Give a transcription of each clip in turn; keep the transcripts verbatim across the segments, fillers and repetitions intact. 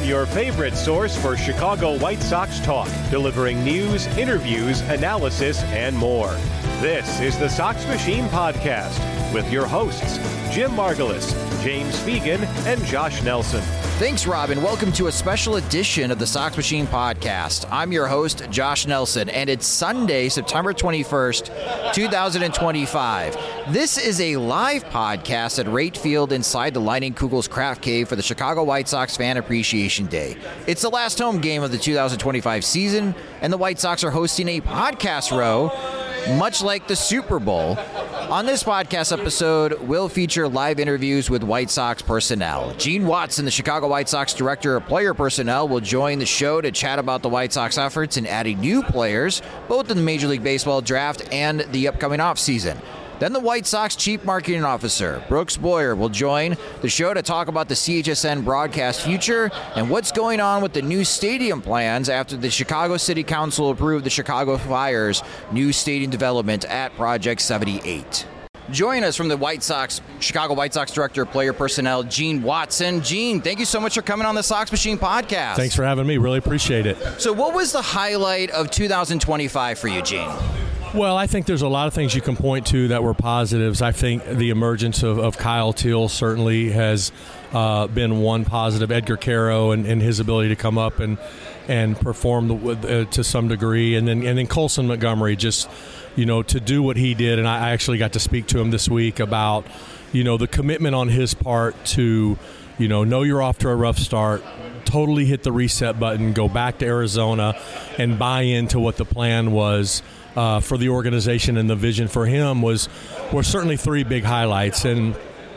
your favorite source for Chicago White Sox talk, delivering news, interviews, analysis, and more. This is the Sox Machine Podcast with your hosts, Jim Margulis, James Fegan, and Josh Nelson. Thanks, Robin. Welcome to a special edition of the Sox Machine Podcast. I'm your host, Josh Nelson, and it's Sunday, September twenty-first, twenty twenty-five. This is a live podcast at Rate Field inside the Lightning Kugel's Craft Cave for the Chicago White Sox Fan Appreciation Day. It's the last home game of the two thousand twenty-five season, and the White Sox are hosting a podcast row, much like the Super Bowl. On this podcast episode, we'll feature live interviews with White Sox personnel. Gene Watson, the Chicago White Sox Director of Player Personnel, will join the show to chat about the White Sox efforts in adding new players, both in the Major League Baseball draft and the upcoming offseason. Then the White Sox Chief Marketing Officer, Brooks Boyer, will join the show to talk about the C H S N broadcast future and what's going on with the new stadium plans after the Chicago City Council approved the Chicago Fire's new stadium development at Project seventy-eight. Join us from the White Sox, Chicago White Sox Director of Player Personnel, Gene Watson. Gene, thank you so much for coming on the Sox Machine Podcast. Thanks for having me. Really appreciate it. So what was the highlight of two thousand twenty-five for you, Gene? Well, I think there's a lot of things you can point to that were positives. I think the emergence of, of Kyle Teel certainly has uh, been one positive. Edgar Caro and, and his ability to come up and and perform the, uh, to some degree, and then and then Colson Montgomery just, you know, to do what he did. And I actually got to speak to him this week about, you know, the commitment on his part to, you know, know you're off to a rough start, totally hit the reset button, go back to Arizona, and buy into what the plan was. Uh, for the organization, and the vision for him was were certainly three big highlights. And,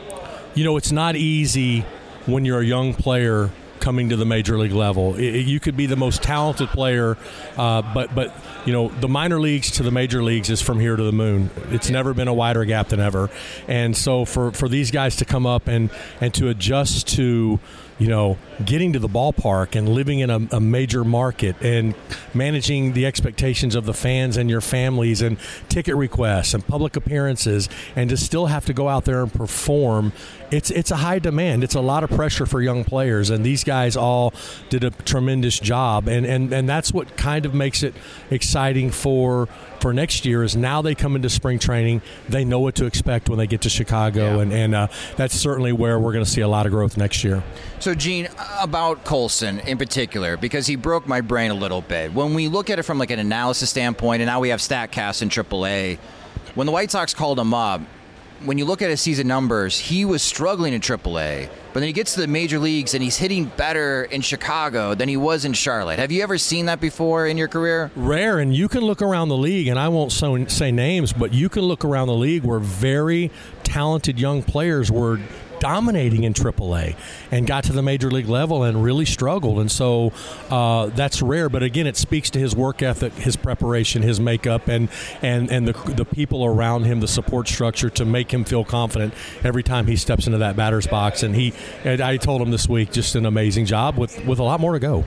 you know, it's not easy when you're a young player coming to the major league level. It, it, you could be the most talented player, uh, but, but you know, the minor leagues to the major leagues is from here to the moon. It's never been a wider gap than ever. And so for, for these guys to come up and, and to adjust to, you know, getting to the ballpark and living in a, a major market and managing the expectations of the fans and your families and ticket requests and public appearances, and to still have to go out there and perform, it's it's a high demand. It's a lot of pressure for young players, and these guys all did a tremendous job. And, and, and that's what kind of makes it exciting for for next year is now they come into spring training, they know what to expect when they get to Chicago, yeah. and, and uh, that's certainly where we're going to see a lot of growth next year. So, Gene, about Colson in particular, because he broke my brain a little bit. When we look at it from like an analysis standpoint, and now we have StatCast in triple A, when the White Sox called him up, when you look at his season numbers, he was struggling in triple A. But then he gets to the major leagues, and he's hitting better in Chicago than he was in Charlotte. Have you ever seen that before in your career? Rare, and you can look around the league, and I won't so, say names, but you can look around the league where very talented young players were dominating in triple A and got to the major league level and really struggled. And so uh, that's rare. But again, it speaks to his work ethic, his preparation, his makeup, and and, and the, the people around him, the support structure to make him feel confident every time he steps into that batter's box. And he, and I told him this week, just an amazing job with, with a lot more to go.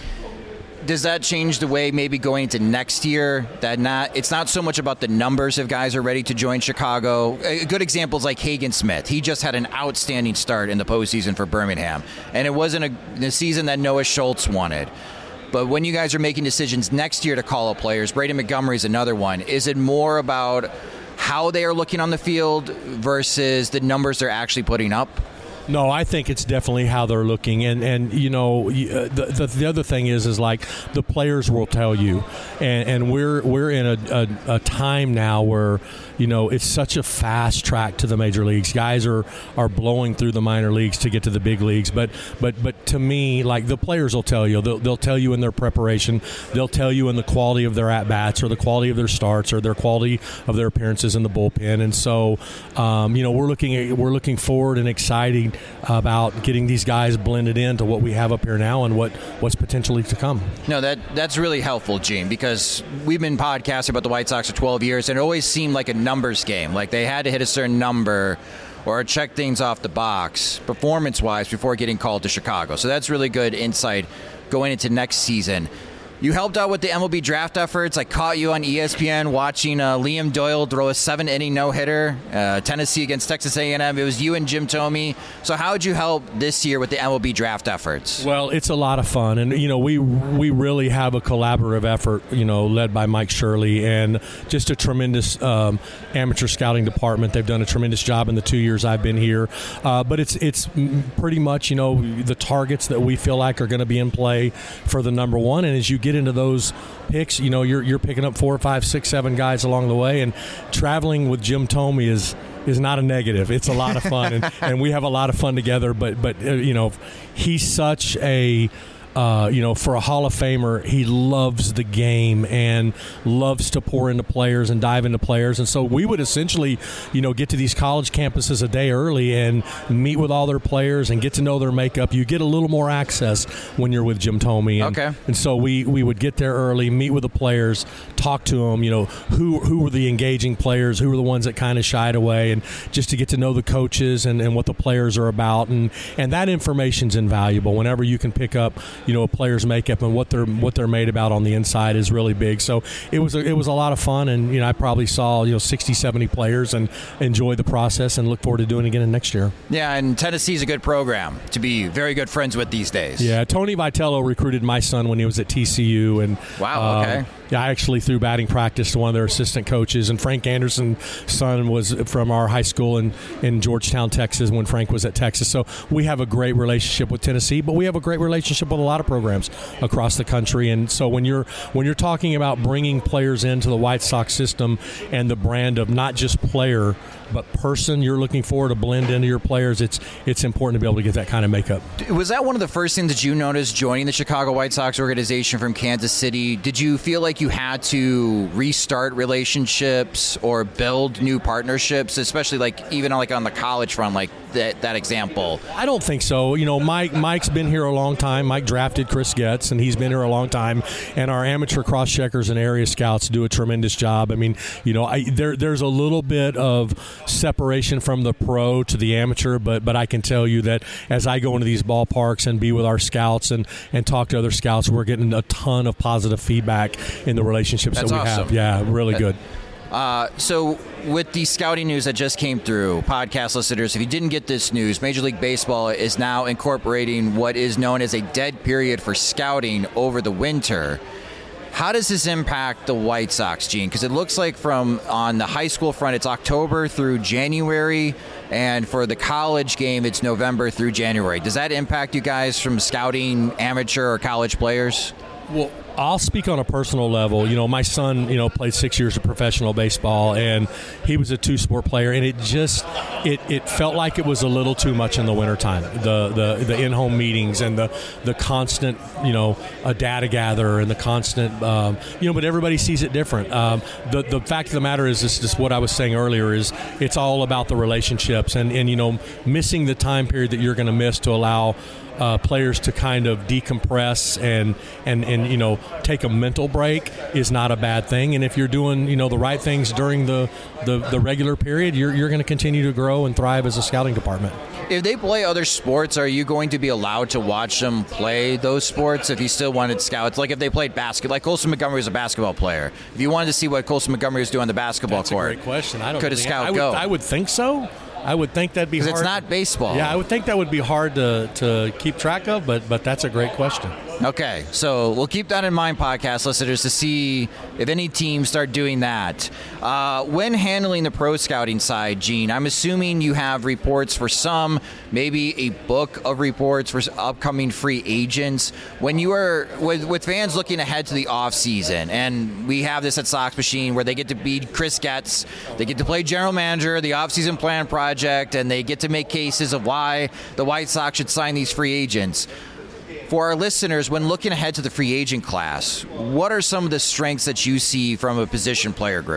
Does that change the way maybe going into next year that not it's not so much about the numbers of guys who are ready to join Chicago? A good example is like Hagen Smith. He just had an outstanding start in the postseason for Birmingham, and it wasn't a, a season that Noah Schultz wanted. But when you guys are making decisions next year to call up players, Brady Montgomery is another one. Is it more about how they are looking on the field versus the numbers they're actually putting up? No, I think it's definitely how they're looking, and and you know the the, the other thing is is like the players will tell you, and, and we're we're in a, a, a time now where you know it's such a fast track to the major leagues. Guys are, are blowing through the minor leagues to get to the big leagues, but but but to me, like the players will tell you, they'll, they'll tell you in their preparation, they'll tell you in the quality of their at bats or the quality of their starts or their quality of their appearances in the bullpen, and so um, you know we're looking at, we're looking forward and exciting about getting these guys blended into what we have up here now and what, what's potentially to come. No, that that's really helpful, Gene, because we've been podcasting about the White Sox for twelve years, and it always seemed like a numbers game. Like they had to hit a certain number or check things off the box performance-wise before getting called to Chicago. So that's really good insight going into next season. You helped out with the M L B draft efforts. I caught you on E S P N watching uh, Liam Doyle throw a seven-inning no-hitter, uh, Tennessee against Texas A and M. It was you and Jim Thome. So how would you help this year with the M L B draft efforts? Well, it's a lot of fun, and you know we we really have a collaborative effort, you know, led by Mike Shirley, and just a tremendous um, amateur scouting department. They've done a tremendous job in the two years I've been here. Uh, but it's it's pretty much, you know, the targets that we feel like are going to be in play for the number one, and as you get into those picks, you know, you're you're picking up four, five, six, seven guys along the way, and traveling with Jim Thome is is not a negative. It's a lot of fun, and, and we have a lot of fun together. But but uh, you know, he's such a Uh, you know, for a Hall of Famer, he loves the game and loves to pour into players and dive into players. And so we would essentially, you know, get to these college campuses a day early and meet with all their players and get to know their makeup. You get a little more access when you're with Jim Thome. And, okay. And so we, we would get there early, meet with the players, talk to them, you know, who who were the engaging players, who were the ones that kind of shied away, and just to get to know the coaches and, and what the players are about. And, and that information's invaluable. Whenever you can pick up, you know, a player's makeup and what they're what they're made about on the inside is really big. So it was a, it was a lot of fun, and you know I probably saw you know sixty, seventy players and enjoyed the process and look forward to doing it again next year. Yeah, and Tennessee's a good program to be very good friends with these days. Yeah, Tony Vitello recruited my son when he was at T C U, and wow, okay. Um, yeah, I actually threw batting practice to one of their assistant coaches, and Frank Anderson's son was from our high school in, in Georgetown, Texas, when Frank was at Texas. So we have a great relationship with Tennessee, but we have a great relationship with a lot of programs across the country. And so when you're when you're talking about bringing players into the White Sox system and the brand of not just player but person you're looking for to blend into your players, it's it's important to be able to get that kind of makeup. Was that one of the first things that you noticed joining the Chicago White Sox organization from Kansas City? Did you feel like you had to restart relationships or build new partnerships, especially like even like on the college front, like that, that example? I don't think so. You know, Mike Mike's been here a long time. Mike drafted Chris Getz, and he's been here a long time. And our amateur cross-checkers and area scouts do a tremendous job. I mean, you know, I, there there's a little bit of separation from the pro to the amateur, but but I can tell you that as I go into these ballparks and be with our scouts and, and talk to other scouts, we're getting a ton of positive feedback in the relationships That's that we awesome. have. Yeah, really that, good. Uh, so with the scouting news that just came through, podcast listeners, if you didn't get this news, Major League Baseball is now incorporating what is known as a dead period for scouting over the winter. How does this impact the White Sox, Gene? Because it looks like from on the high school front, it's October through January, and for the college game, it's November through January. Does that impact you guys from scouting amateur or college players? Well, I'll speak on a personal level. You know, my son, you know, played six years of professional baseball, and he was a two-sport player, and it just it, it felt like it was a little too much in the wintertime. The the the in-home meetings and the the constant, you know, a data gather and the constant, um, you know, but everybody sees it different. Um, the the fact of the matter is, this is what I was saying earlier, is it's all about the relationships, and, and you know, missing the time period that you're going to miss to allow Uh, players to kind of decompress and, and, and you know take a mental break is not a bad thing. And if you're doing you know the right things during the, the, the regular period, you're you're going to continue to grow and thrive as a scouting department. If they play other sports, are you going to be allowed to watch them play those sports if you still wanted scouts? Like if they played basketball, like Colson Montgomery was a basketball player. If you wanted to see what Colson Montgomery was doing on the basketball That's court, a great question. I don't could a think, scout I would, go? I would think so. I would think that'd be hard. Because it's not baseball. Yeah, I would think that would be hard to, to keep track of, but but that's a great question. Okay, so we'll keep that in mind, podcast listeners, to see if any teams start doing that. Uh, when handling the pro scouting side, Gene, I'm assuming you have reports for some, maybe a book of reports for upcoming free agents. When you are with, with fans looking ahead to the offseason, and we have this at Sox Machine where they get to be Chris Getz, they get to play general manager, the offseason plan project, and they get to make cases of why the White Sox should sign these free agents. For our listeners, when looking ahead to the free agent class, what are some of the strengths that you see from a position player group?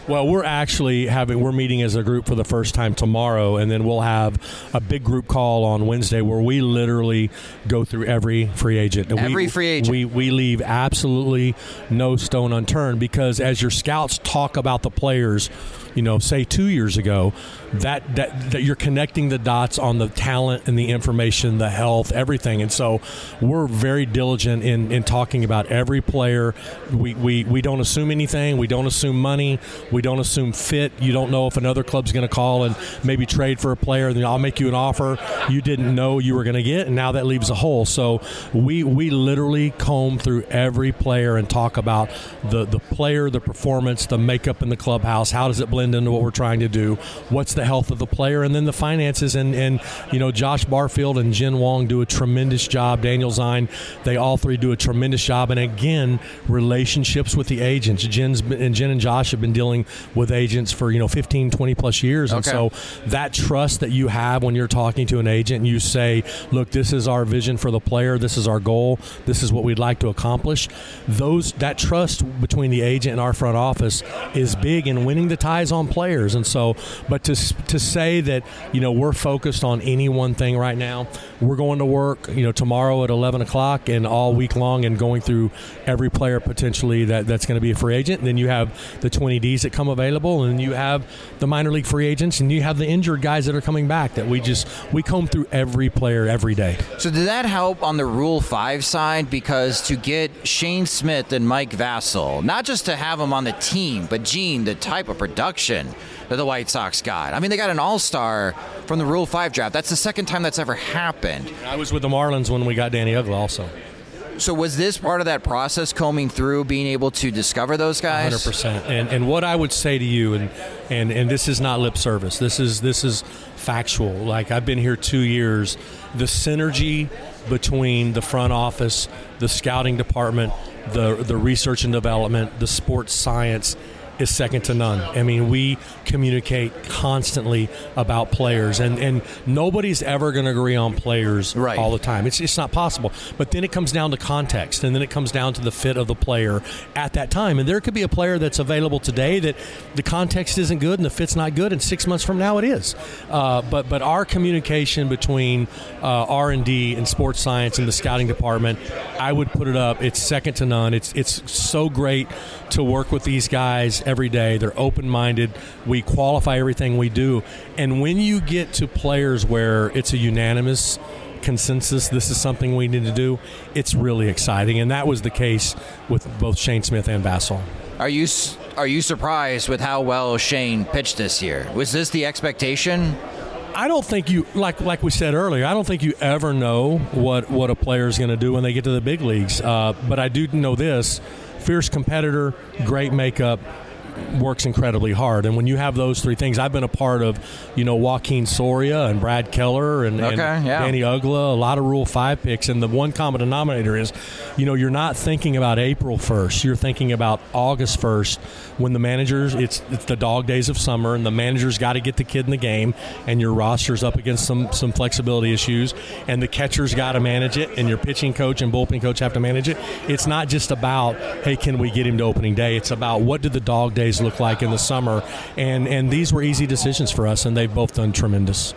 Well, we're actually having we're meeting as a group for the first time tomorrow, and then we'll have a big group call on Wednesday where we literally go through every free agent. Every we, free agent. We we leave absolutely no stone unturned, because as your scouts talk about the players, you know, say two years ago, that, that that you're connecting the dots on the talent and the information, the health, everything. And so we're very diligent in, in talking about every player. We, we, we don't assume anything. We don't assume money. We don't assume fit. You don't know if another club's going to call and maybe trade for a player. Then I'll make you an offer you didn't know you were going to get, and now that leaves a hole. So we we literally comb through every player and talk about the, the player, the performance, the makeup in the clubhouse. How does it blend into what we're trying to do? What's the health of the player? And then the finances. And, and you know, Josh Barfield and Jen Wong do a tremendous job. Daniel Zine, they all three do a tremendous job. And again, relationships with the agents. Jen's been, and Jen and Josh have been dealing with agents for, you know, fifteen, twenty plus years. And okay. so that trust that you have when you're talking to an agent and you say, look, this is our vision for the player. This is our goal. This is what we'd like to accomplish. Those that trust between the agent and our front office is big in winning the ties on players. And so, but to to say that, you know, we're focused on any one thing right now, we're going to work, you know, tomorrow at eleven o'clock and all week long and going through every player potentially that, that's going to be a free agent. And then you have the twenty Ds that come available, and you have the minor league free agents, and you have the injured guys that are coming back that we just, we comb through every player every day. So did that help on the Rule five side? Because to get Shane Smith and Mike Vassell, not just to have them on the team, but Gene, the type of production that the White Sox got. I mean, they got an all-star from the Rule five draft. That's the second time that's ever happened. I was with the Marlins when we got Danny Uggla also. So was this part of that process, combing through, being able to discover those guys? one hundred percent. And and what I would say to you, and, and, and this is not lip service, this is this is factual. Like, I've been here two years. The synergy between the front office, the scouting department, the the research and development, the sports science is second to none. I mean, we communicate constantly about players, and, and nobody's ever going to agree on players right. all the time. It's it's not possible. But then it comes down to context, and then it comes down to the fit of the player at that time. And there could be a player that's available today that the context isn't good and the fit's not good, and six months from now it is. Uh, but but our communication between uh, R and D and sports science and the scouting department, I would put it up. It's second to none. It's it's so great to work with these guys every day. They're open-minded. We qualify everything we do. And when you get to players where it's a unanimous consensus, this is something we need to do, it's really exciting. And that was the case with both Shane Smith and Vassell. Are you are you surprised with how well Shane pitched this year? Was this the expectation? I don't think you, like like we said earlier, I don't think you ever know what, what a player is going to do when they get to the big leagues. Uh, but I do know this: fierce competitor, great makeup, works incredibly hard. And when you have those three things, I've been a part of, you know, Joaquin Soria and Brad Keller and, okay, and yeah. Danny Uggla, a lot of Rule five picks. And the one common denominator is, you know, you're not thinking about April first. You're thinking about August first when the managers, it's it's the dog days of summer, and the manager's got to get the kid in the game, and your roster's up against some, some flexibility issues, and the catcher's got to manage it, and your pitching coach and bullpen coach have to manage it. It's not just about, hey, can we get him to opening day? It's about what did the dog days look like in the summer, and and these were easy decisions for us, and they've both done tremendous.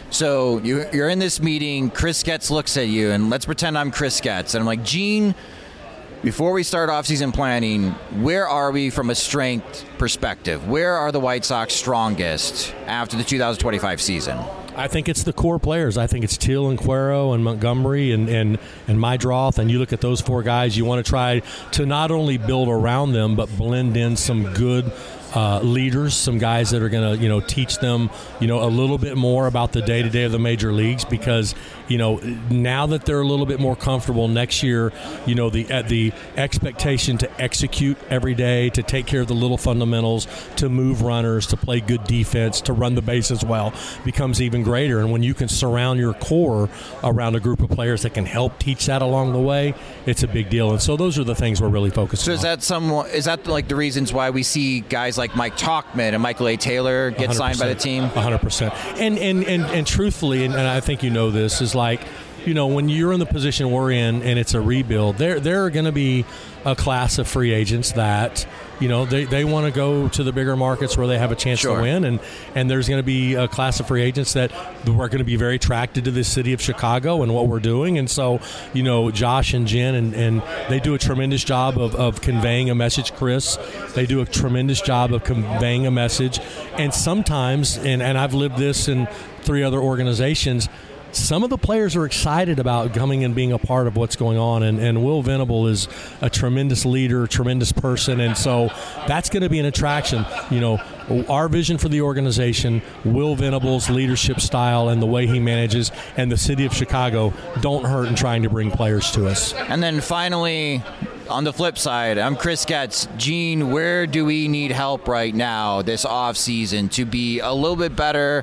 So you, you're in this meeting, Chris Getz looks at you, and let's pretend I'm Chris Getz, and I'm like, Gene, before we start off-season planning, where are we from a strength perspective? Where are the White Sox strongest after the two thousand twenty-five season? I think it's the core players. I think it's Teal and Cuero and Montgomery and, and, and Mydroth. And you look at those four guys, you want to try to not only build around them, but blend in some good uh, leaders, some guys that are going to, you know, teach them, you know, a little bit more about the day-to-day of the major leagues, because, you know, now that they're a little bit more comfortable next year, you know, the uh, the expectation to execute every day, to take care of the little fundamentals, to move runners, to play good defense, to run the bases well, becomes even greater. And when you can surround your core around a group of players that can help teach that along the way, it's a big deal. And so those are the things we're really focused so on. So is that some, is that like the reasons why we see guys like Mike Tauchman and Michael A. Taylor get signed by the team? one hundred percent. And and, and, and truthfully, and, and I think you know this, is like you know, when you're in the position we're in and it's a rebuild, there there are going to be a class of free agents that, you know, they, they want to go to the bigger markets where they have a chance Sure. to win. And, and there's going to be a class of free agents that are going to be very attracted to the city of Chicago and what we're doing. And so, you know, Josh and Jen, and, and they do a tremendous job of, of conveying a message, Chris. They do a tremendous job of conveying a message. And sometimes, and, and I've lived this in three other organizations, some of the players are excited about coming and being a part of what's going on, and, and Will Venable is a tremendous leader, a tremendous person, and so that's going to be an attraction. You know, our vision for the organization, Will Venable's leadership style and the way he manages, and the city of Chicago don't hurt in trying to bring players to us. And then finally, on the flip side, I'm Chris Getz. Gene, where do we need help right now this offseason to be a little bit better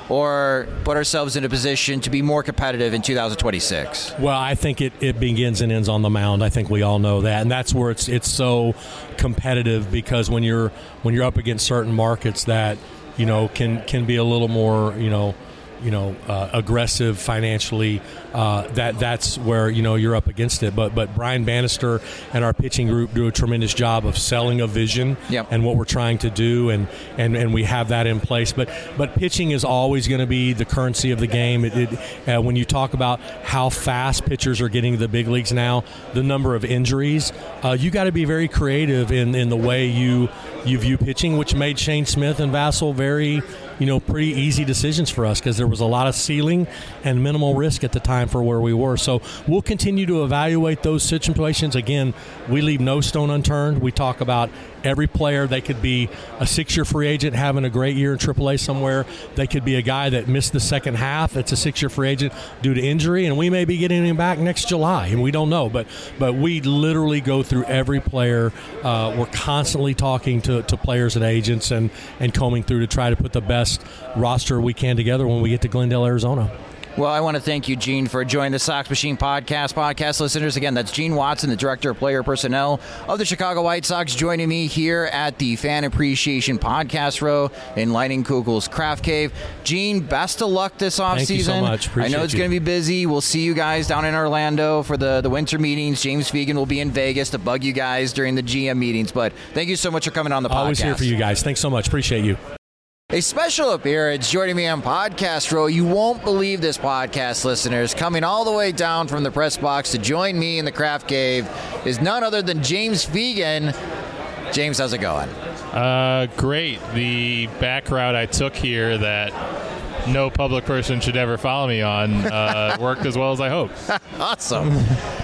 or put ourselves in a position to be more competitive in two thousand twenty-six? Well, I think it, it begins and ends on the mound. I think we all know that, and that's where it's it's so competitive, because when you're when you're up against certain markets that, you know, can can be a little more, you know, you know, uh, aggressive financially, uh, that that's where, you know, you're up against it. But but Brian Bannister and our pitching group do a tremendous job of selling a vision Yep. and what we're trying to do, and, and, and we have that in place. But but pitching is always going to be the currency of the game. It, it, uh, when you talk about how fast pitchers are getting to the big leagues now, the number of injuries, uh, you got to be very creative in, in the way you you view pitching, which made Shane Smith and Vassell very, you know, pretty easy decisions for us, because there was a lot of ceiling and minimal risk at the time for where we were. So we'll continue to evaluate those situations. Again, we leave no stone unturned. We talk about every player. They could be a six-year free agent having a great year in triple A somewhere. They could be a guy that missed the second half. It's a six-year free agent due to injury, and we may be getting him back next July, and we don't know. But but we literally go through every player. Uh, we're constantly talking to, to players and agents and, and combing through to try to put the best roster we can together when we get to Glendale, Arizona. Well, I want to thank you, Gene, for joining the Sox Machine podcast. Podcast listeners, again, that's Gene Watson, the Director of Player Personnel of the Chicago White Sox, joining me here at the Fan Appreciation Podcast Row in Lightning Kugel's Craft Cave. Gene, best of luck this offseason. Thank you so much. Appreciate I know it's you. going to be busy. We'll see you guys down in Orlando for the, the winter meetings. James Fegan will be in Vegas to bug you guys during the G M meetings. But thank you so much for coming on the podcast. Always here for you guys. Thanks so much. Appreciate you. A special appearance joining me on Podcast Row. You won't believe this, podcast listeners. Coming all the way down from the press box to join me in the Craft Cave is none other than James Fegan. James, how's it going? Uh, great. The back route I took here that no public person should ever follow me on uh, worked as well as I hoped. Awesome.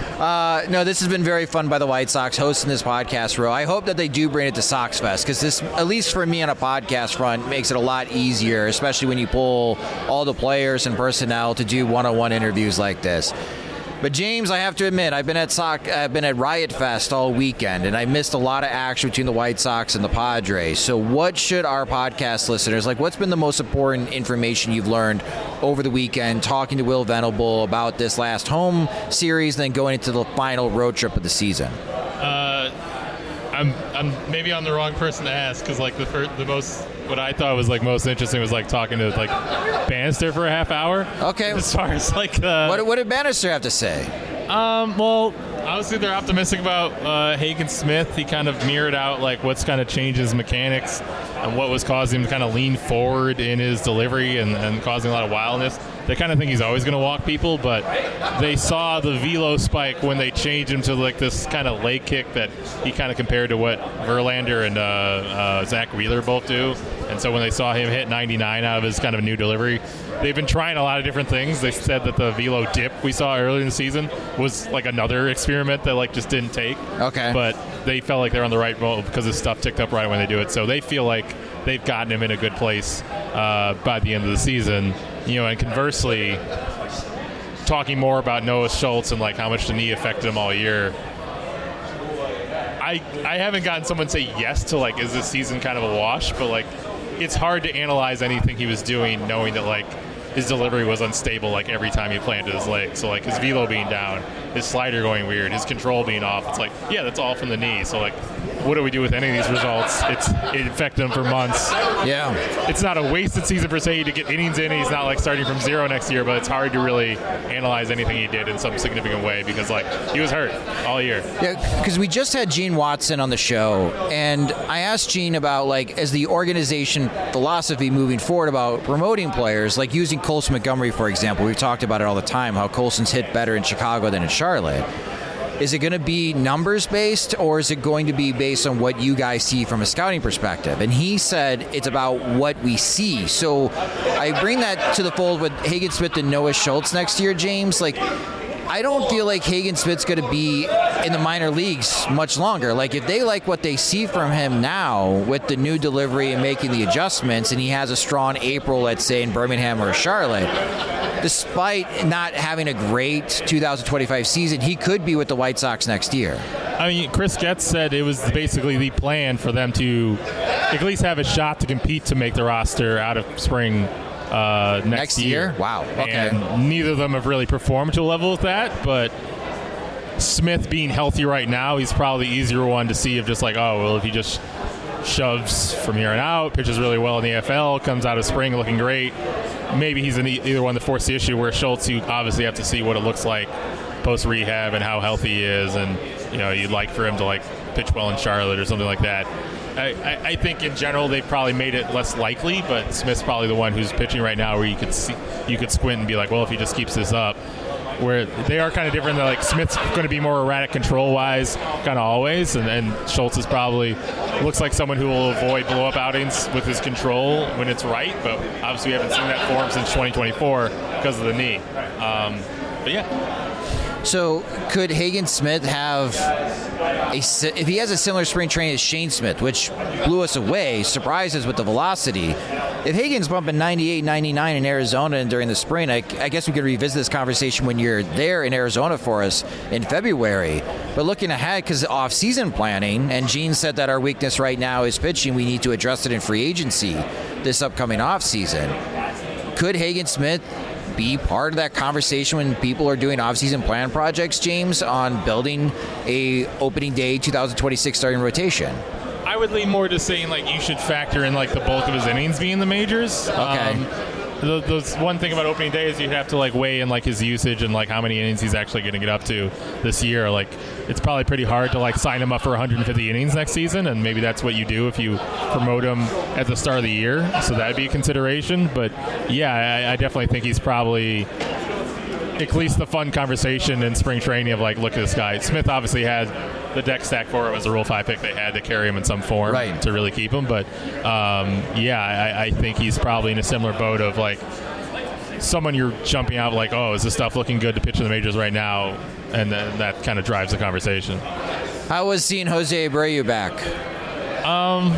Uh, no, this has been very fun by the White Sox hosting this podcast row. I hope that they do bring it to Sox Fest, because this, at least for me on a podcast front, makes it a lot easier, especially when you pull all the players and personnel to do one-on-one interviews like this. But James, I have to admit, I've been at Sox, I've been at Riot Fest all weekend, and I missed a lot of action between the White Sox and the Padres. So what should our podcast listeners, like, what's been the most important information you've learned over the weekend, talking to Will Venable about this last home series, then going into the final road trip of the season? Uh, I'm I'm maybe I'm the wrong person to ask, because like the first, the most what I thought was like most interesting was like talking to like Bannister for a half hour. Okay. As far as like uh, What, what did Bannister have to say? Um, well, obviously they're optimistic about uh, Hagen Smith. He kind of mirrored out like what's kind of changed his mechanics and what was causing him to kind of lean forward in his delivery and, and causing a lot of wildness. They kind of think he's always going to walk people, but they saw the velo spike when they changed him to like this kind of leg kick that he kind of compared to what Verlander and uh, uh, Zach Wheeler both do. And so when they saw him hit ninety-nine out of his kind of new delivery, they've been trying a lot of different things. They said that the velo dip we saw earlier in the season was like another experiment that like just didn't take. Okay. But they felt like they're on the right road because his stuff ticked up right when they do it. So they feel like they've gotten him in a good place uh, by the end of the season. You know, and conversely, talking more about Noah Schultz and like how much the knee affected him all year. I I haven't gotten someone say yes to like, is this season kind of a wash? But like, it's hard to analyze anything he was doing knowing that like his delivery was unstable like every time he planted his leg. So like his velo being down, his slider going weird, his control being off. It's like, yeah, that's all from the knee. So like what do we do with any of these results? It's it affected him for months. Yeah. It's not a wasted season per se to get innings in. He's not like starting from zero next year, but it's hard to really analyze anything he did in some significant way because like he was hurt all year. Yeah, because we just had Gene Watson on the show, and I asked Gene about like as the organization philosophy moving forward about promoting players, like using Colson Montgomery for example. We've talked about it all the time how Colson's hit better in Chicago than in Charlotte. Is it going to be numbers-based, or is it going to be based on what you guys see from a scouting perspective? And he said it's about what we see. So I bring that to the fold with Hagen Smith and Noah Schultz next year, James. Like, I don't feel like Hagen Smith's going to be in the minor leagues much longer. Like, if they like what they see from him now with the new delivery and making the adjustments, and he has a strong April, let's say, in Birmingham or Charlotte, despite not having a great two thousand twenty-five season, he could be with the White Sox next year. I mean, Chris Getz said it was basically the plan for them to at least have a shot to compete to make the roster out of spring uh, next, next year. year. Wow. Okay. And neither of them have really performed to a level with that, but Smith being healthy right now, he's probably the easier one to see of just like, oh, well, if he just shoves from here on out, pitches really well in the A F L, comes out of spring looking great, maybe he's in either one to force the issue, where Schultz, you obviously have to see what it looks like post-rehab and how healthy he is, and you know you'd like for him to like pitch well in Charlotte or something like that. I, I, I think in general they've probably made it less likely, but Smith's probably the one who's pitching right now where you could see, you could squint and be like, well, if he just keeps this up. Where they are kind of different. They're like Smith's going to be more erratic control-wise, kind of always, and then Schultz is probably looks like someone who will avoid blow-up outings with his control when it's right. But obviously, we haven't seen that for him since twenty twenty-four because of the knee. Um, but yeah. So could Hagen Smith have a if he has a similar spring training as Shane Smith, which blew us away, surprised us with the velocity? If Hagen's bumping ninety-eight, ninety-nine in Arizona during the spring, I, I guess we could revisit this conversation when you're there in Arizona for us in February. But looking ahead, because off-season planning, and Gene said that our weakness right now is pitching, we need to address it in free agency this upcoming off-season. Could Hagen Smith be part of that conversation when people are doing off-season plan projects, James, on building a opening day two thousand twenty-six starting rotation? I would lean more to saying like you should factor in like the bulk of his innings being the majors. Okay. Um, the, the one thing about opening day is you have to like weigh in like his usage and like how many innings he's actually going to get up to this year. Like it's probably pretty hard to like sign him up for one hundred fifty innings next season, and maybe that's what you do if you promote him at the start of the year. So that'd be a consideration. But yeah, I, I definitely think he's probably at least the fun conversation in spring training of like, look at this guy. Smith obviously had the deck stack for it was a Rule five pick. They had to carry him in some form right. to really keep him. But um, yeah, I, I think he's probably in a similar boat of like someone you're jumping out like, oh, is this stuff looking good to pitch in the majors right now? And then that kind of drives the conversation. How was seeing Jose Abreu back? Um,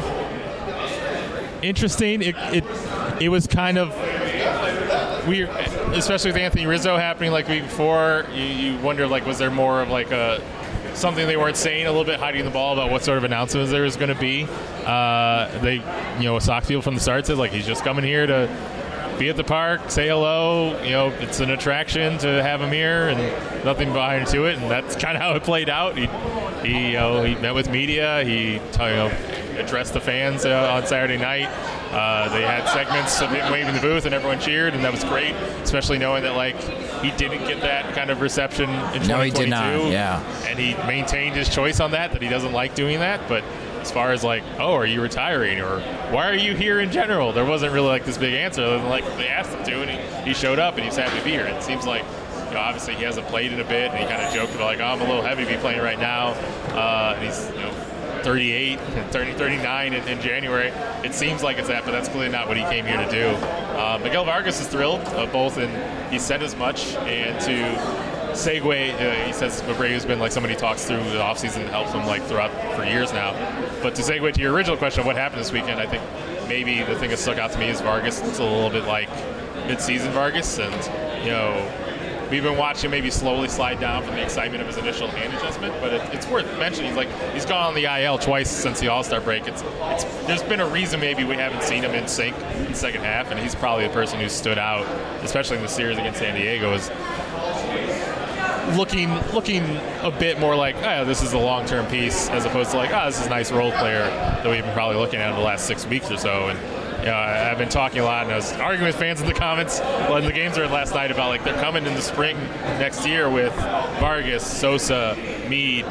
interesting. It it it was kind of weird, especially with Anthony Rizzo happening like the week before. You, you wonder like, was there more of like a something they weren't saying, a little bit hiding the ball about what sort of announcements there was going to be. Uh, they, you know, Sox people from the start said like he's just coming here to be at the park, say hello. You know, it's an attraction to have him here, and nothing behind to it. And that's kind of how it played out. He, he, you know, he met with media. He, you know, addressed the fans uh, on Saturday night. Uh, they had segments of him waving the booth, and everyone cheered, and that was great. Especially knowing that like he didn't get that kind of reception in no, twenty twenty-two. He did not. Yeah, and he maintained his choice on that. That he doesn't like doing that, but. As far as like, oh, are you retiring, or why are you here in general? There wasn't really like this big answer. Like they asked him to, and he, he showed up, and he's happy to be here. It seems like, you know, obviously he hasn't played in a bit, and he kind of joked about like, oh, I'm a little heavy to be playing right now. Uh, and he's, you know, thirty-eight, turning thirty-nine in, in January. It seems like it's that, but that's clearly not what he came here to do. Uh, Miguel Vargas is thrilled, uh, both, and he said as much, and to. Segue, uh, he says Abreu's been like somebody he talks through the offseason and helps him like throughout for years now. But to segue to your original question of what happened this weekend, I think maybe the thing that stuck out to me is Vargas. It's a little bit like mid-season Vargas, and you know we've been watching maybe slowly slide down from the excitement of his initial hand adjustment. But it, it's worth mentioning. He's like he's gone on the I L twice since the All-Star break. It's it's there's been a reason maybe we haven't seen him in sync in the second half, and he's probably the person who stood out, especially in the series against San Diego. Is looking looking a bit more like, oh, this is a long-term piece, as opposed to like, oh, this is a nice role player that we've been probably looking at in the last six weeks or so. And you know, I've been talking a lot, and I was arguing with fans in the comments when the games were last night about like they're coming in the spring next year with Vargas, Sosa, Mead,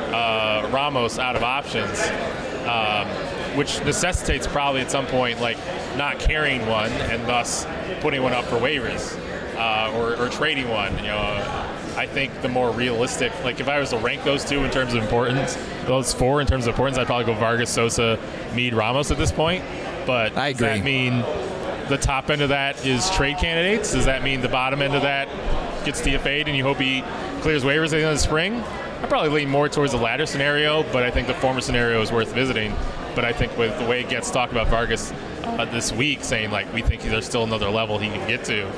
uh, Ramos out of options, um, which necessitates probably at some point like not carrying one and thus putting one up for waivers uh, or, or trading one. You know. I think the more realistic, like if I was to rank those two in terms of importance, those four in terms of importance, I'd probably go Vargas, Sosa, Mead, Ramos at this point. But I agree. Does that mean the top end of that is trade candidates? Does that mean the bottom end of that gets D F A'd and you hope he clears waivers at the end of the spring? I'd probably lean more towards the latter scenario, but I think the former scenario is worth visiting. But I think with the way it gets talked about Vargas uh, this week, saying like we think there's still another level he can get to,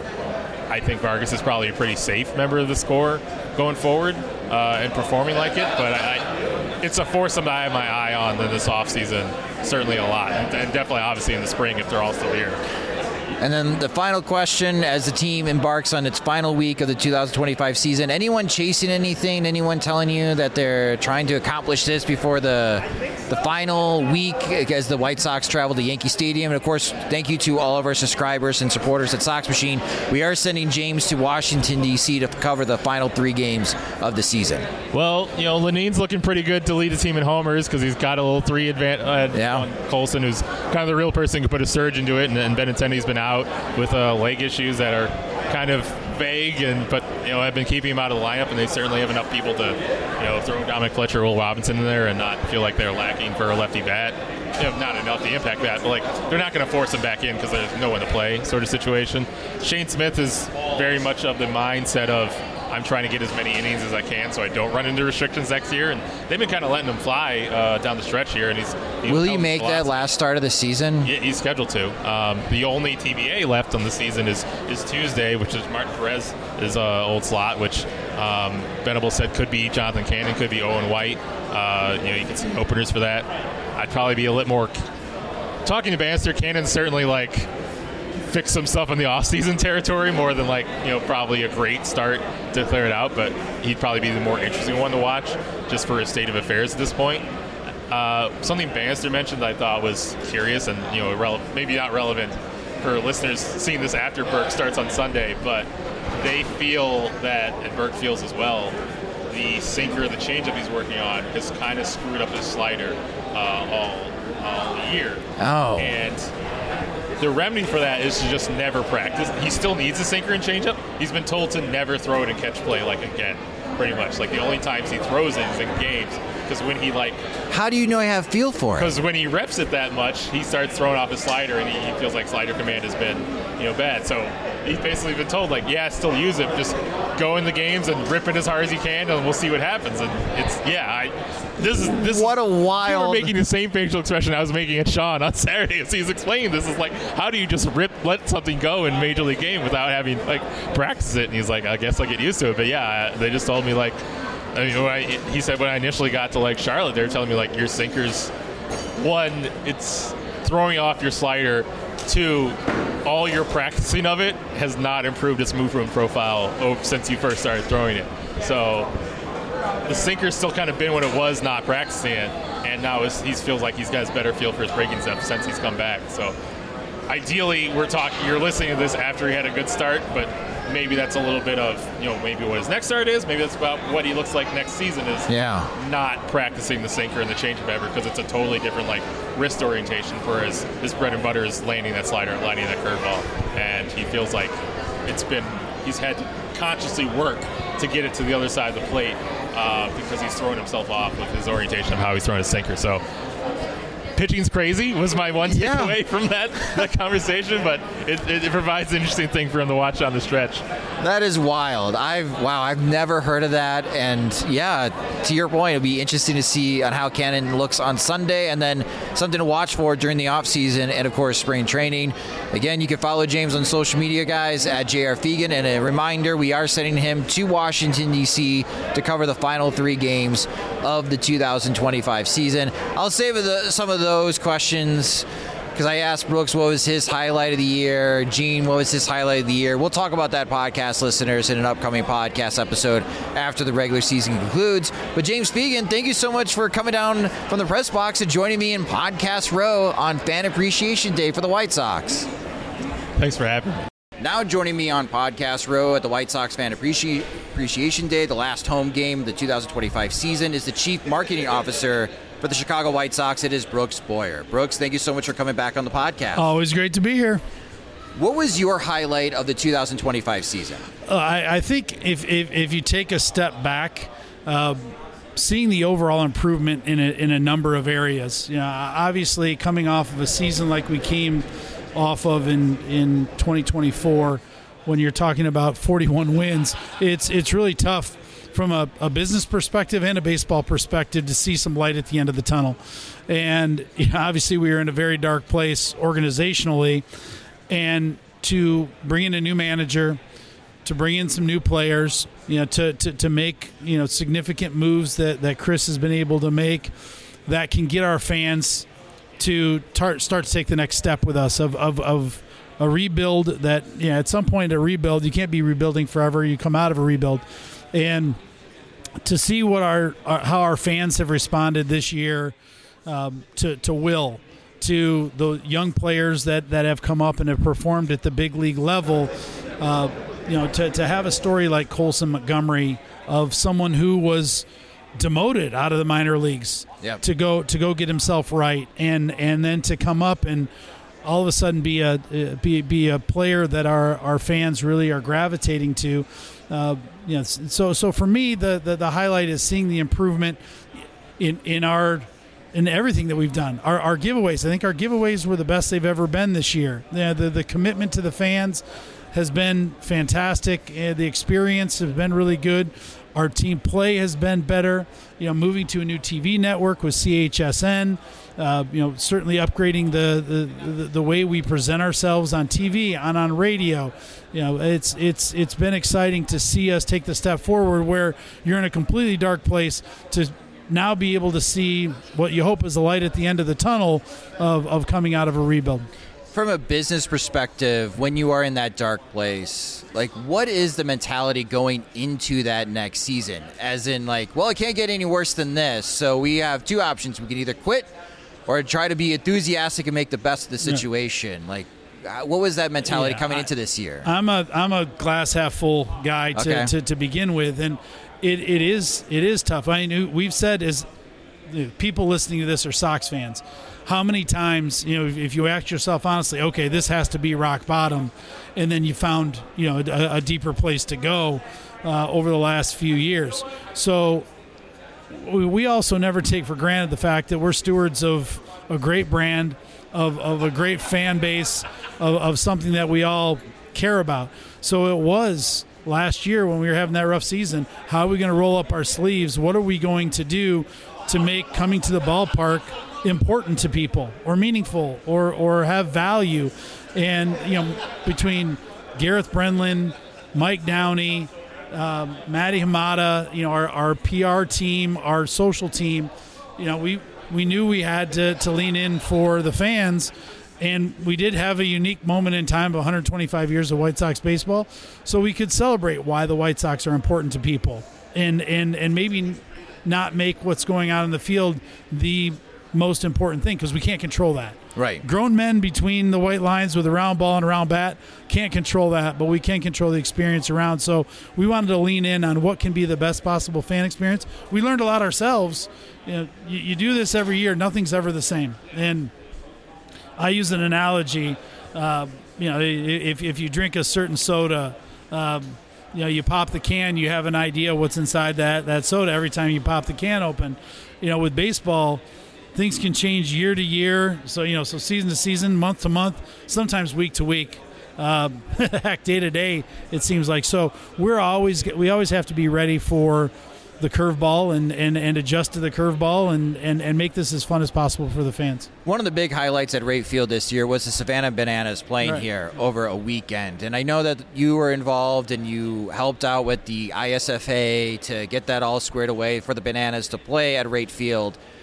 I think Vargas is probably a pretty safe member of the score going forward uh, and performing like it. But I, I, it's a force I have my eye on in this offseason, certainly a lot. And, and definitely, obviously, in the spring if they're all still here. And then the final question, as the team embarks on its final week of the two thousand twenty-five season, anyone chasing anything? Anyone telling you that they're trying to accomplish this before the the final week as the White Sox travel to Yankee Stadium? And, of course, thank you to all of our subscribers and supporters at Sox Machine. We are sending James to Washington, D C to cover the final three games of the season. Well, you know, Lanine's looking pretty good to lead the team in homers because he's got a little three advantage uh, yeah. on Colson, who's kind of the real person who could put a surge into it, and, and Benintendi's been out with uh, leg issues that are kind of vague, and but you know, I've been keeping him out of the lineup, and they certainly have enough people to, you know, throw Dominic Fletcher or Will Robinson in there and not feel like they're lacking for a lefty bat. You know, not enough to impact that, but like they're not going to force him back in because there's no one to play sort of situation. Shane Smith is very much of the mindset of I'm trying to get as many innings as I can so I don't run into restrictions next year, and they've been kind of letting him fly uh, down the stretch here. And he's, he's will he make that last start of the season? Yeah, he's scheduled to. Um, the only T B A left on the season is is Tuesday, which is Martin Perez, his uh, old slot, which um, Venable said could be Jonathan Cannon, could be Owen White. Uh, you know, you can see openers for that. I'd probably be a little more talking to Bannister. Cannon's certainly like fix some stuff in the off-season territory more than like, you know, probably a great start to clear it out, but he'd probably be the more interesting one to watch just for his state of affairs at this point. Uh, something Bannister mentioned that I thought was curious and, you know, irrele- maybe not relevant for listeners seeing this after Burke starts on Sunday, but they feel that, and Burke feels as well, the sinker, the changeup he's working on has kind of screwed up his slider uh, all, all year. Oh. And the remedy for that is to just never practice. He still needs a sinker and changeup. He's been told to never throw it and catch play like again, pretty much. Like the only times he throws it is in games. Because when he like, how do you know I have feel for it? Because when he reps it that much, he starts throwing off his slider, and he, he feels like slider command has been, you know, bad. So he's basically been told like, yeah, still use it, just go in the games and rip it as hard as you can, and we'll see what happens. And it's yeah, I this is this. What a wild. You were making the same facial expression I was making at Sean on Saturday as he's explaining this. Is like, how do you just rip, let something go in Major League game without having like practice it? And he's like, I guess I'll get used to it. But yeah, they just told me like. I mean, when I, he said when I initially got to like Charlotte, they were telling me like your sinker's one, it's throwing off your slider. Two, all your practicing of it has not improved its movement profile over, since you first started throwing it. So the sinker's still kind of been what it was, not practicing it, and now he feels like he's got his better feel for his breaking stuff since he's come back. So ideally, we're talking. You're listening to this after he had a good start, but. Maybe that's a little bit of, you know, maybe what his next start is. Maybe that's about what he looks like next season is yeah. not practicing the sinker and the changeup ever because it's a totally different, like, wrist orientation, whereas his bread and butter is landing that slider and landing that curveball. And he feels like it's been, he's had to consciously work to get it to the other side of the plate uh, because he's throwing himself off with his orientation of how he's throwing his sinker. So pitching's crazy was my one takeaway yeah. from that, that conversation, but it, it, it provides an interesting thing for him to watch on the stretch. That is wild. I've wow, I've never heard of that, and yeah, to your point, it'll be interesting to see on how Cannon looks on Sunday, and then something to watch for during the off season, and of course spring training. Again, you can follow James on social media, guys, at J R Fegan, and a reminder, we are sending him to Washington, D C to cover the final three games of the two thousand twenty-five season. I'll save the, some of those questions because I asked Brooks what was his highlight of the year, Gene, what was his highlight of the year. We'll talk about that, podcast listeners, in an upcoming podcast episode after the regular season concludes. But James Fegan, thank you so much for coming down from the press box and joining me in Podcast Row on Fan Appreciation Day for the White Sox. Thanks for having me. Now joining me on Podcast Row at the White Sox Fan Appreci- Appreciation Day, the last home game of the two thousand twenty-five season, is the Chief Marketing Officer for the Chicago White Sox. It is Brooks Boyer. Brooks, thank you so much for coming back on the podcast. Always great to be here. What was your highlight of the two thousand twenty-five season? Uh, I, I think if, if if you take a step back, uh, seeing the overall improvement in a, in a number of areas. You know, obviously coming off of a season like we came off of in, in twenty twenty-four, when you're talking about forty-one wins, it's it's really tough from a, a business perspective and a baseball perspective to see some light at the end of the tunnel. And you know, obviously we were in a very dark place organizationally, and to bring in a new manager, to bring in some new players, you know, to, to, to make, you know, significant moves that, that Chris has been able to make that can get our fans to tar- start to take the next step with us of, of, of a rebuild that, yeah, at some point a rebuild, you can't be rebuilding forever. You come out of a rebuild. And to see what our, our how our fans have responded this year um, to, to Will, to the young players that, that have come up and have performed at the big league level, uh, you know, to, to have a story like Colson Montgomery of someone who was demoted out of the minor leagues Yep. to go to go get himself right, and and then to come up and all of a sudden be a be be a player that our, our fans really are gravitating to. Uh, you know, so so for me, the, the the highlight is seeing the improvement in in our in everything that we've done. Our our giveaways, I think our giveaways were the best they've ever been this year. The the, the commitment to the fans has been fantastic. Uh, the experience has been really good. Our team play has been better. You know, moving to a new T V network with C H S N. Uh, you know, certainly upgrading the, the, the, the way we present ourselves on T V and on radio. You know, it's it's it's been exciting to see us take the step forward where you're in a completely dark place to now be able to see what you hope is the light at the end of the tunnel of, of coming out of a rebuild. From a business perspective, when you are in that dark place, like, what is the mentality going into that next season? As in, like, well, it can't get any worse than this, so we have two options. We can either quit or try to be enthusiastic and make the best of the situation. Yeah. Like, what was that mentality yeah, coming I, into this year? I'm a I'm a glass half full guy to, okay. to, to begin with, and it, it is it is tough. I mean, we've said as people listening to this are Sox fans. How many times, you know, if, if you ask yourself honestly, okay, this has to be rock bottom, and then you found, you know, a, a deeper place to go uh, over the last few years. So we, we also never take for granted the fact that we're stewards of a great brand, of, of a great fan base, of, of something that we all care about. So it was last year when we were having that rough season, how are we going to roll up our sleeves? What are we going to do to make coming to the ballpark important to people or meaningful or or have value? And, you know, between Gareth Brennan, Mike Downey, um, Matty Hamada, you know, our, our P R team, our social team, you know, we we knew we had to, to lean in for the fans. And we did have a unique moment in time of one hundred twenty-five years of White Sox baseball, so we could celebrate why the White Sox are important to people, and and and maybe not make what's going on in the field the most important thing, because we can't control that. Right. Grown men between the white lines with a round ball and a round bat can't control that, but we can control the experience around. So we wanted to lean in on what can be the best possible fan experience. We learned a lot ourselves. You know, you, you do this every year. Nothing's ever the same. And I use an analogy. Uh, you know, if if you drink a certain soda, um, you know, you pop the can, you have an idea what's inside that that soda every time you pop the can open. You know, with baseball, things can change year to year. So, you know, so season to season, month to month, sometimes week to week, uh, heck, day to day, it seems like. So we're always, we always have to be ready for the curveball and, and, and adjust to the curveball and, and, and make this as fun as possible for the fans. One of the big highlights at Wright Field this year was the Savannah Bananas playing right here over a weekend. And I know that you were involved and you helped out with the I S F A to get that all squared away for the Bananas to play at Wright Field.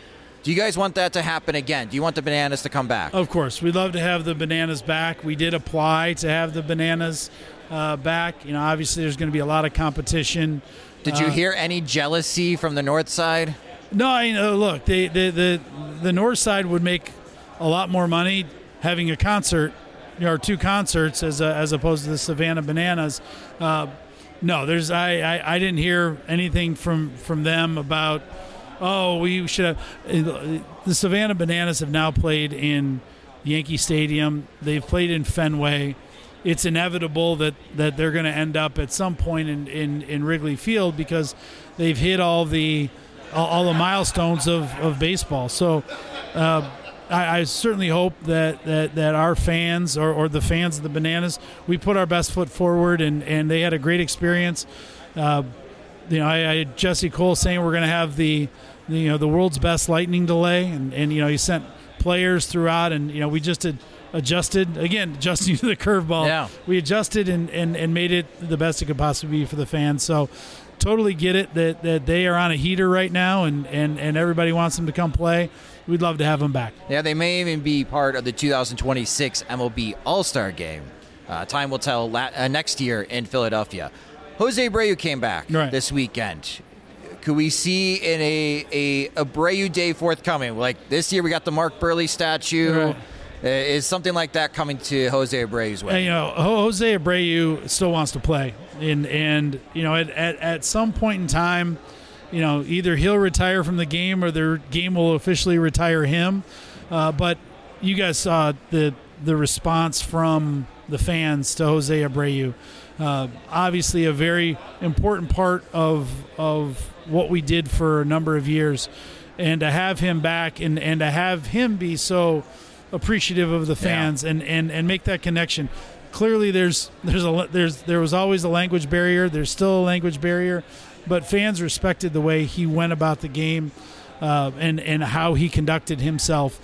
Do you guys want that to happen again? Do you want the Bananas to come back? Of course. We'd love to have the Bananas back. We did apply to have the Bananas uh, back. You know, obviously there's going to be a lot of competition. Did you uh, hear any jealousy from the north side? No, I know. Look, they, the the the north side would make a lot more money having a concert, you know, or two concerts as a, as opposed to the Savannah Bananas. Uh, no, there's I, I, I didn't hear anything from, from them about, oh, we should have. The Savannah Bananas have now played in Yankee Stadium. They've played in Fenway. It's inevitable that, that they're going to end up at some point in, in, in Wrigley Field because they've hit all the all, all the milestones of, of baseball. So uh, I, I certainly hope that, that, that our fans or, or the fans of the Bananas, we put our best foot forward, and, and they had a great experience. Uh, you know, I, I had Jesse Cole saying we're going to have the, the you know the world's best lightning delay, and, and you know he sent players throughout, and you know we just had adjusted again, adjusting to the curveball. Yeah. We adjusted and, and, and made it the best it could possibly be for the fans. So totally get it that, that they are on a heater right now, and, and, and everybody wants them to come play. We'd love to have them back. Yeah, they may even be part of the two thousand twenty-six M L B All-Star Game. Uh, time will tell la- uh, next year in Philadelphia. Jose Abreu came back right. this weekend. Could we see in a, a Abreu Day forthcoming? Like this year we got the Mark Burley statue. Right. Uh, is something like that coming to Jose Abreu's way? And, you know, Jose Abreu still wants to play. And, and you know, at, at, at some point in time, you know, either he'll retire from the game or the game will officially retire him. Uh, but you guys saw the the response from the fans to Jose Abreu. Uh, obviously a very important part of of what we did for a number of years. And to have him back and, and to have him be so appreciative of the fans yeah. and, and, and make that connection. Clearly there's there's a there's there was always a language barrier. There's still a language barrier, but fans respected the way he went about the game uh, and and how he conducted himself.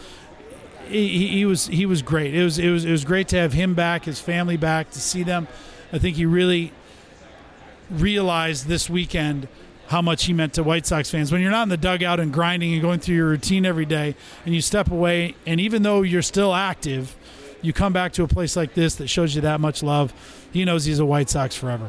He, he was he was great. It was it was it was great to have him back, his family back, to see them. I think he really realized this weekend how much he meant to White Sox fans. When you're not in the dugout and grinding and going through your routine every day, and you step away, and even though you're still active, you come back to a place like this that shows you that much love. He knows he's a White Sox forever.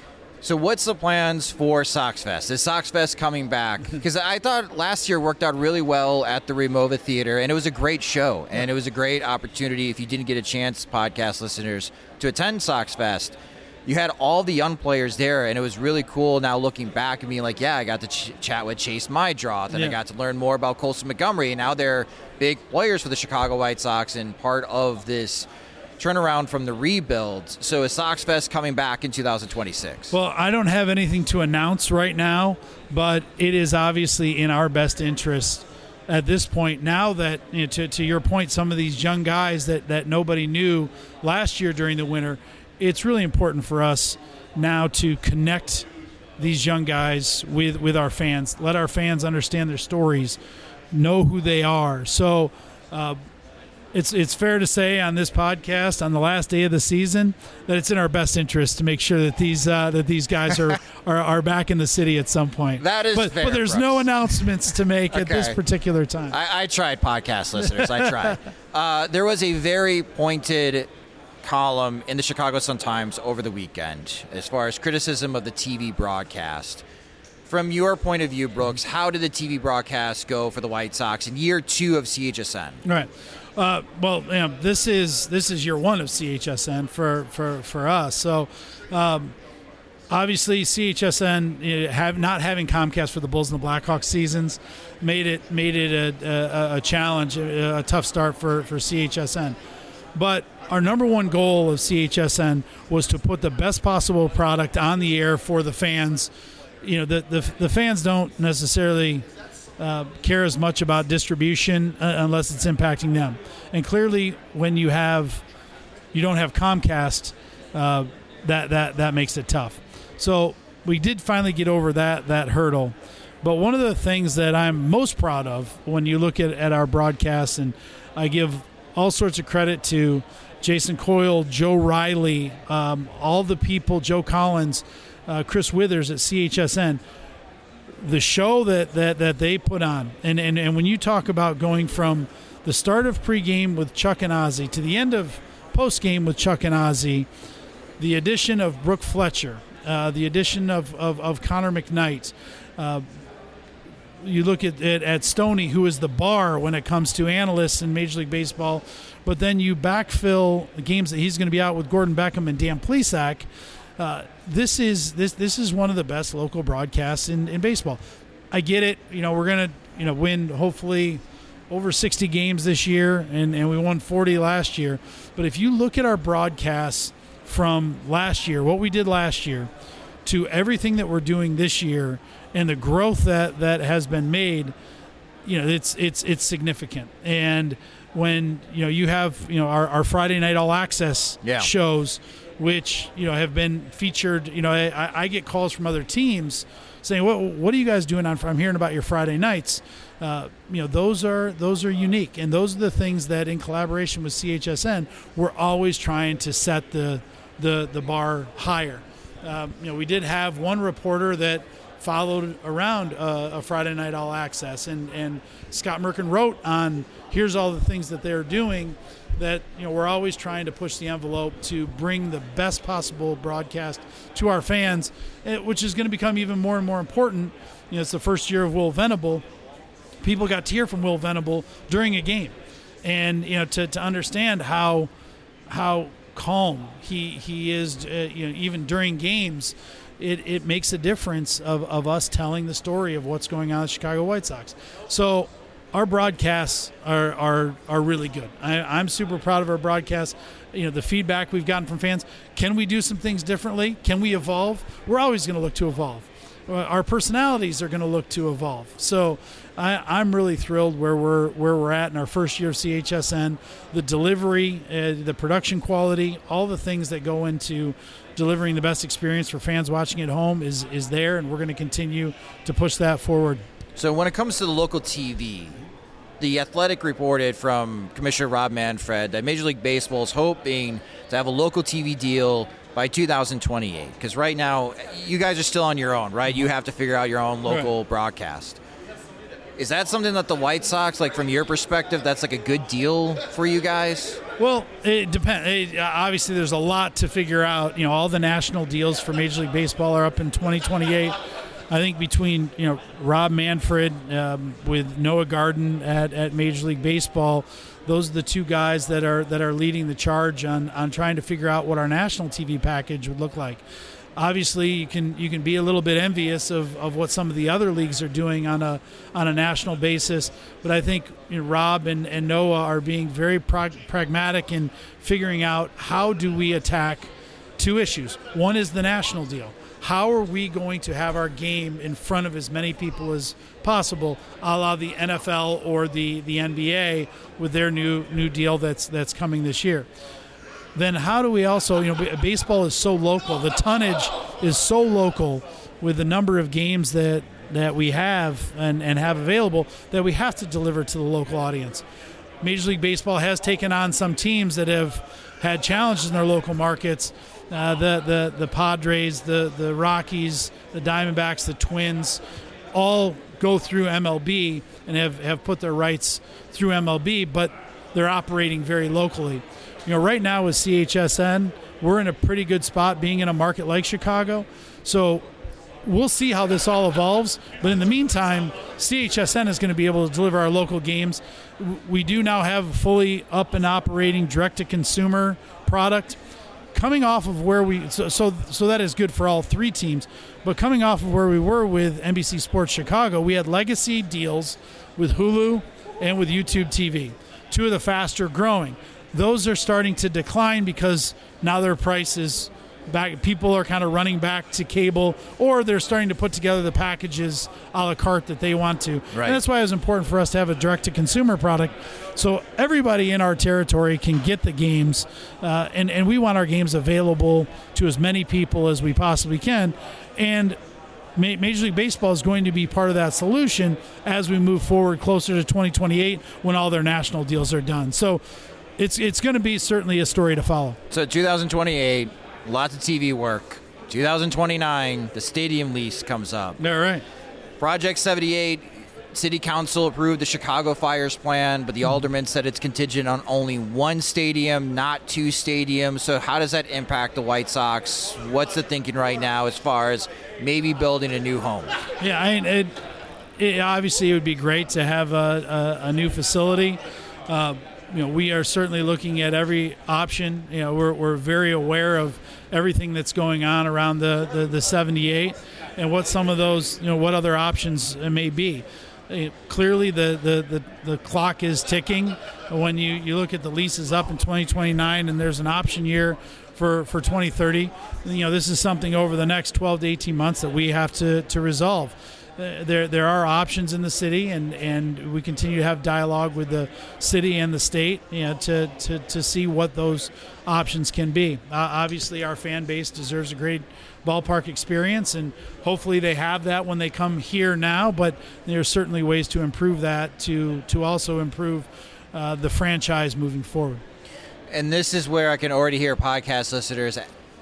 So what's the plans for Sox Fest? Is Sox Fest coming back? Because I thought last year worked out really well at the Remova Theater, and it was a great show, and it was a great opportunity if you didn't get a chance, podcast listeners, to attend Sox Fest. You had all the young players there, and it was really cool now looking back and being like, yeah, I got to ch- chat with Chase Mydroth, and yeah. I got to learn more about Colson Montgomery, and now they're big players for the Chicago White Sox and part of this turnaround from the rebuild. So is Sox Fest coming back in two thousand twenty-six? Well, I don't have anything to announce right now, but it is obviously in our best interest at this point. Now that, you know, to, to your point, some of these young guys that, that nobody knew last year during the winter, it's really important for us now to connect these young guys with, with our fans, let our fans understand their stories, know who they are. So uh, it's it's fair to say on this podcast, on the last day of the season, that it's in our best interest to make sure that these uh, that these guys are, are, are back in the city at some point. That is but, fair, but there's Brooks. no announcements to make okay. at this particular time. I, I tried, podcast listeners. I tried. Uh, there was a very pointed column in the Chicago Sun-Times over the weekend as far as criticism of the T V broadcast. From your point of view, Brooks, how did the T V broadcast go for the White Sox in year two of C H S N? Right. Uh, well, you know, this is this is year one of C H S N for for, for us. So, um, obviously, C H S N, you know, have not having Comcast for the Bulls and the Blackhawks seasons made it made it a, a, a challenge, a, a tough start for, for C H S N. But our number one goal of C H S N was to put the best possible product on the air for the fans. You know, the the, the fans don't necessarily uh, care as much about distribution uh, unless it's impacting them. And clearly, when you have you don't have Comcast, uh, that that that makes it tough. So we did finally get over that that hurdle. But one of the things that I'm most proud of when you look at, at our broadcasts, and I give all sorts of credit to Jason Coyle, Joe Riley, um, all the people, Joe Collins, uh, Chris Withers at C H S N. the show that, that, that they put on, and, and, and when you talk about going from the start of pregame with Chuck and Ozzie to the end of postgame with Chuck and Ozzie, the addition of Brooke Fletcher, uh, the addition of, of, of Connor McKnight, uh, you look at, at at Stoney, who is the bar when it comes to analysts in Major League Baseball, but then you backfill the games that he's going to be out with Gordon Beckham and Dan Plesac. Uh, this is this this is one of the best local broadcasts in, in baseball. I get it. You know, we're going to you know win hopefully over sixty games this year, and, and we won forty last year. But if you look at our broadcasts from last year, what we did last year, to everything that we're doing this year, and the growth that, that has been made, you know, it's it's it's significant. And when you know you have you know our, our Friday night all access yeah. shows, which you know have been featured, you know, I, I get calls from other teams saying, "What what are you guys doing on? I'm hearing about your Friday nights." Uh, you know, those are those are unique, and those are the things that, in collaboration with C H S N, we're always trying to set the the the bar higher. Um, you know, we did have one reporter that followed around uh, a Friday Night All Access, and, and Scott Merkin wrote on, here's all the things that they're doing, that, you know, we're always trying to push the envelope to bring the best possible broadcast to our fans, which is going to become even more and more important. You know, it's the first year of Will Venable. People got to hear from Will Venable during a game, and, you know, to, to understand how how calm he he is, uh, you know, even during games, it, it makes a difference of, of us telling the story of what's going on at the Chicago White Sox. So our broadcasts are are, are really good. I, I'm super proud of our broadcasts. You know, the feedback we've gotten from fans. Can we do some things differently? Can we evolve? We're always going to look to evolve. Our personalities are going to look to evolve. So I, I'm really thrilled where we're where we're at in our first year of C H S N. The delivery, uh, the production quality, all the things that go into delivering the best experience for fans watching at home is is there, and we're going to continue to push that forward. So when it comes to the local T V, The Athletic reported from Commissioner Rob Manfred that Major League Baseball is hoping to have a local T V deal by two thousand twenty-eight, because right now you guys are still on your own, right? You have to figure out your own local right. broadcast. Is that something that the White Sox, like from your perspective, that's like a good deal for you guys? Well, it depends. It, obviously, there's a lot to figure out. You know, all the national deals for Major League Baseball are up in twenty twenty-eight. I think between, you know, Rob Manfred um, with Noah Garden at, at Major League Baseball, those are the two guys that are that are leading the charge on, on trying to figure out what our national T V package would look like. Obviously, you can you can be a little bit envious of, of what some of the other leagues are doing on a on a national basis, but I think, you know, Rob and, and Noah are being very prag- pragmatic in figuring out how do we attack two issues. One is the national deal. How are we going to have our game in front of as many people as possible, a la the N F L or the, the N B A with their new new deal that's that's coming this year? Then how do we also, you know, baseball is so local. The tonnage is so local with the number of games that, that we have and, and have available that we have to deliver to the local audience. Major League Baseball has taken on some teams that have had challenges in their local markets. Uh, the, the the Padres, the, the Rockies, the Diamondbacks, the Twins, all go through M L B and have, have put their rights through M L B, but they're operating very locally. You know, right now with C H S N, we're in a pretty good spot being in a market like Chicago. So we'll see how this all evolves. But in the meantime, C H S N is going to be able to deliver our local games. We do now have a fully up and operating direct-to-consumer product. Coming off of where we so, so so that is good for all three teams, but coming off of where we were with N B C Sports Chicago, we had legacy deals with Hulu and with YouTube T V, two of the faster growing. Those are starting to decline because now their prices back, people are kind of running back to cable, or they're starting to put together the packages a la carte that they want to. Right. And that's why it was important for us to have a direct-to-consumer product, so everybody in our territory can get the games, uh, and, and we want our games available to as many people as we possibly can. And Major League Baseball is going to be part of that solution as we move forward closer to twenty twenty-eight when all their national deals are done. So it's it's going to be certainly a story to follow. So two thousand twenty-eight, lots of T V work. two thousand twenty-nine, the stadium lease comes up. All right. Project seventy-eight, City Council approved the Chicago Fire's plan, but the alderman said it's contingent on only one stadium, not two stadiums. So how does that impact the White Sox? What's the thinking right now as far as maybe building a new home? Yeah, I mean, it, it, obviously it would be great to have a, a, a new facility. Uh, you know, we are certainly looking at every option. You know, we're we're very aware of everything that's going on around the, the, the seventy-eight and what some of those, you know, what other options it may be. Uh, clearly, the, the, the, the clock is ticking. When you, you look at the leases up in twenty twenty-nine and there's an option year for, for twenty thirty, you know, this is something over the next twelve to eighteen months that we have to, to resolve. Uh, there there are options in the city, and, and we continue to have dialogue with the city and the state, you know, to, to, to see what those options can be. Uh, obviously, our fan base deserves a great ballpark experience, and hopefully they have that when they come here now, but there are certainly ways to improve that to, to also improve uh, the franchise moving forward. And this is where I can already hear podcast listeners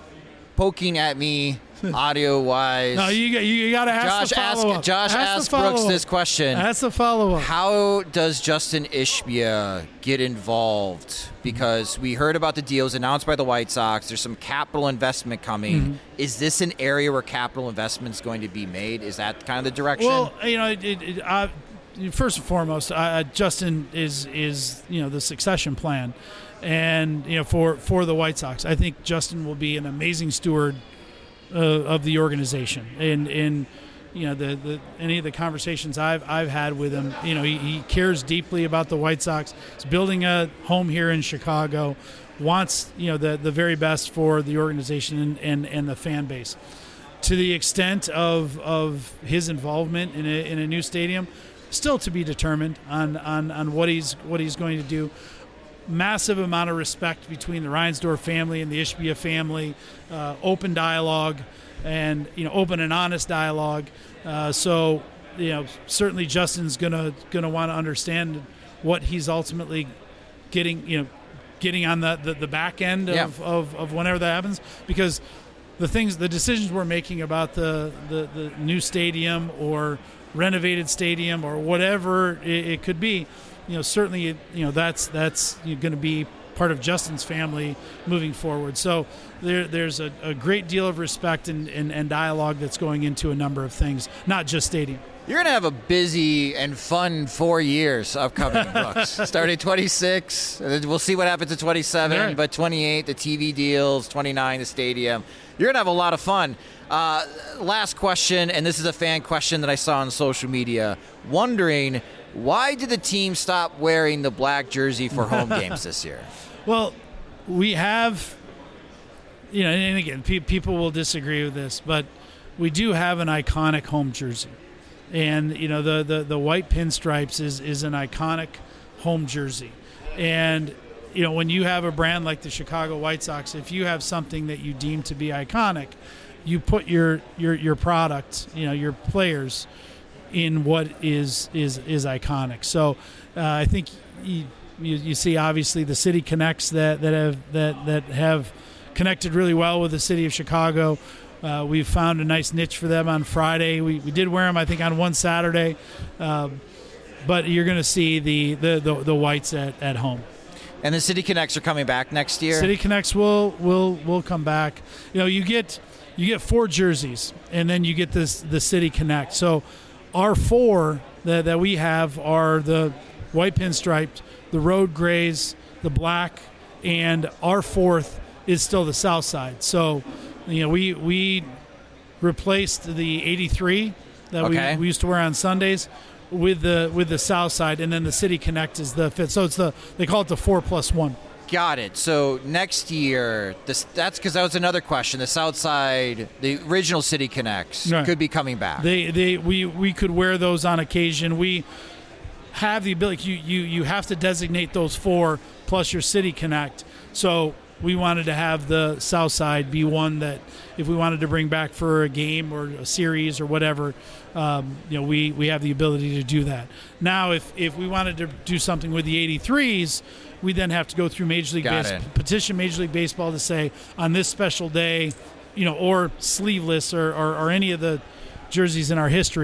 poking at me audio-wise. No, you, you got to ask Josh the follow-up. Ask, Josh ask asked Brooks this question. That's the follow-up. How does Justin Ishbia get involved? Because we heard about the deals announced by the White Sox. There's some capital investment coming. Mm-hmm. Is this an area where capital investment is going to be made? Is that kind of the direction? Well, you know, it, it, uh, first and foremost, uh, Justin is is you know the succession plan, and you know for for the White Sox, I think Justin will be an amazing steward uh, of the organization. And and you know the, the any of the conversations I've I've had with him, you know he, he cares deeply about the White Sox. He's building a home here in Chicago, wants you know the the very best for the organization and and, and the fan base. To the extent of of his involvement in a in a new stadium, still to be determined on, on, on what he's what he's going to do. Massive amount of respect between the Reinsdorf family and the Ishbia family. Uh, open dialogue, and you know, open and honest dialogue. Uh, so, you know, certainly Justin's gonna gonna want to understand what he's ultimately getting. You know, getting on the, the, the back end of, yeah. of, of whenever that happens, because the things, the decisions we're making about the, the, the new stadium or renovated stadium or whatever it, it could be, you know, certainly, you know, that's that's going to be part of Justin's family moving forward. So there, there's a, a great deal of respect and, and, and dialogue that's going into a number of things, not just stadium. You're going to have a busy and fun four years upcoming, Brooks. Starting twenty-six, and then we'll see what happens at twenty-seven, right. But twenty-eight, the T V deals, twenty-nine, the stadium. You're going to have a lot of fun. Uh, last question, and this is a fan question that I saw on social media, wondering, why did the team stop wearing the black jersey for home games this year? Well, we have, you know, and again, pe- people will disagree with this, but we do have an iconic home jersey. And, you know, the, the, the white pinstripes is, is an iconic home jersey. And, you know, when you have a brand like the Chicago White Sox, if you have something that you deem to be iconic, you put your, your, your product, you know, your players in what is is, is iconic. So uh, I think you, you, you see, obviously, the City Connects that, that have that, that have connected really well with the city of Chicago. Uh, we've found a nice niche for them on Friday. We, we did wear them, I think, on one Saturday. Um, but you're going to see the, the, the, the whites at, at home. And the City Connects are coming back next year? City Connects will will will come back. You know, you get you get four jerseys, and then you get this the City Connect. So our four that, that we have are the white pinstriped, the road grays, the black, and our fourth is still the south side. So, you know, we we replaced the eighty-three that okay. we, we used to wear on Sundays with the with the south side, and then the City Connect is the fifth. So it's the they call it the four plus one. Got it. So next year, this that's because that was another question. The south side, the original City Connects, right. could be coming back. They they we we could wear those on occasion. We have the ability. You you you have to designate those four plus your City Connect. So we wanted to have the south side be one that if we wanted to bring back for a game or a series or whatever, um, you know, we, we have the ability to do that. Now, if, if we wanted to do something with the eighty-threes, we then have to go through Major League Baseball, petition Major League Baseball to say on this special day, you know, or sleeveless or, or, or any of the jerseys in our history,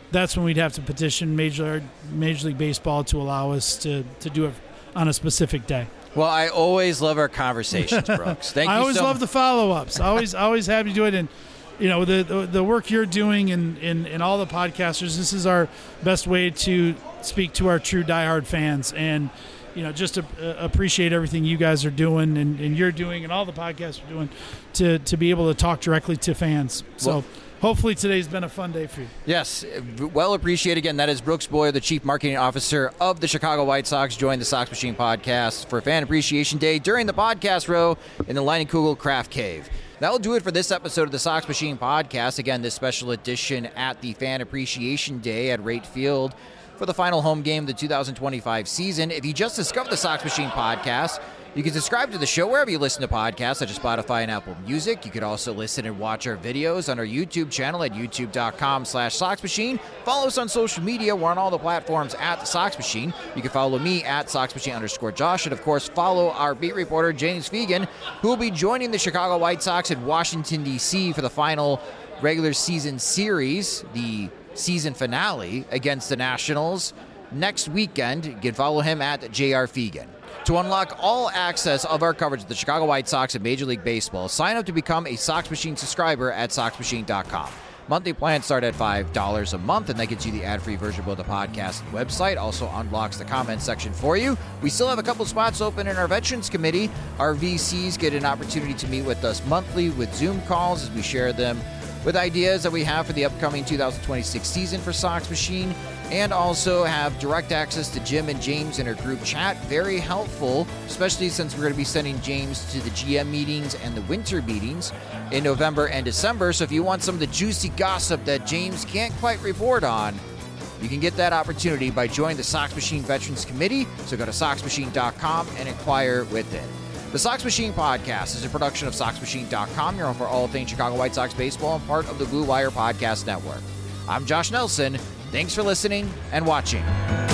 that's when we'd have to petition Major Major League Baseball to allow us to, to do it on a specific day. Well, I always love our conversations, Brooks. Thank I you always so love much. the follow-ups. I always always happy to do it. And, you know, the, the, the work you're doing and, and, and all the podcasters, this is our best way to speak to our true diehard fans. And, you know, just to, uh, appreciate everything you guys are doing and, and you're doing and all the podcasts are doing to, to be able to talk directly to fans. So Well, hopefully today's been a fun day for you. Yes, well appreciated. Again, that is Brooks Boyer, the Chief Marketing Officer of the Chicago White Sox, joined the Sox Machine podcast for Fan Appreciation Day during the podcast row in the Leinenkugel Craft Cave. That will do it for this episode of the Sox Machine podcast. Again, this special edition at the Fan Appreciation Day at Rate Field for the final home game of the two thousand twenty-five season. If you just discovered the Sox Machine podcast, you can subscribe to the show wherever you listen to podcasts, such as Spotify and Apple Music. You could also listen and watch our videos on our YouTube channel at youtube.com slash Sox Machine. Follow us on social media. We're on all the platforms at the Sox Machine. You can follow me at Sox Machine underscore Josh. And, of course, follow our beat reporter, James Fegan, who will be joining the Chicago White Sox in Washington, D C for the final regular season series, the season finale against the Nationals next weekend. You can follow him at J R Fegan. To unlock all access of our coverage of the Chicago White Sox and Major League Baseball, sign up to become a Sox Machine subscriber at sox machine dot com. Monthly plans start at five dollars a month, and that gets you the ad-free version of both the podcast and website. Also unlocks the comment section for you. We still have a couple spots open in our Veterans Committee. Our V Cs get an opportunity to meet with us monthly with Zoom calls as we share them with ideas that we have for the upcoming two thousand twenty-six season for Sox Machine, and also have direct access to Jim and James in our group chat. Very helpful, especially since we're going to be sending James to the G M meetings and the winter meetings in November and December. So if you want some of the juicy gossip that James can't quite report on, you can get that opportunity by joining the Sox Machine Veterans Committee. So go to sox machine dot com and inquire with it. The Sox Machine podcast is a production of sox machine dot com, your home for all things Chicago White Sox baseball and part of the Blue Wire Podcast Network. I'm Josh Nelson. Thanks for listening and watching.